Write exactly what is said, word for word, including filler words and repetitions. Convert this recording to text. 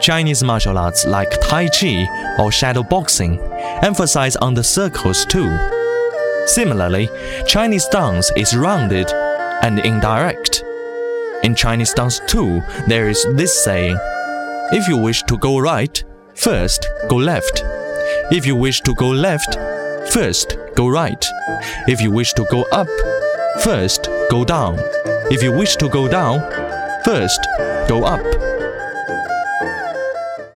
Chinese martial arts like Tai Chi or shadow boxing emphasize on the circles too. Similarly, Chinese dance is rounded and indirect. In Chinese dance too, there is this saying, if you wish to go right, first go left. If you wish to go left, first go right. If you wish to go up, first go down. If you wish to go down, first go up.